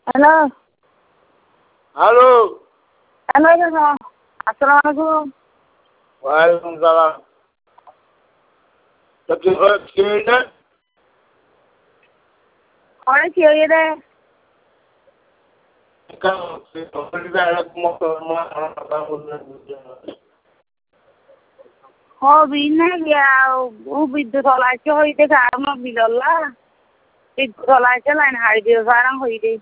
Halo. Halo. Halo. Assalamualaikum. Waalaikumsalam. Kira Orang siapa deh? kalau kita mau ke Oh, bina ya. Bidu thola cho hoi de karma bilalla. Bidu thola cho lain hari dia sarang hoi de.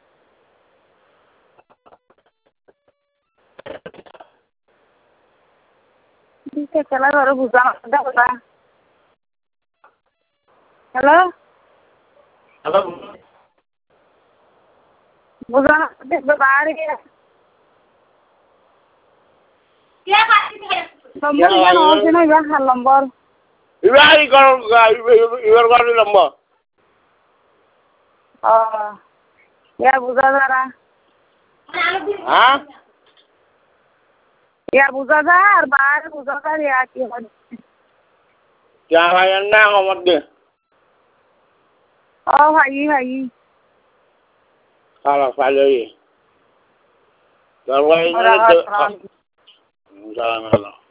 Bisa cala baru bukan ada apa? Halo. Halo. Bukan ada berbari ya. Ya kasih. Nomor yang mau sini ya nomor. Iwari kalau iwar nomor. Oh. Ya bukan Zara. Hah? Ya bukan Zara, baru bukan Zara ya kira. Jangan nang amat deh. Oh, hai. Kalau value. Kalau ini Orang. Salam.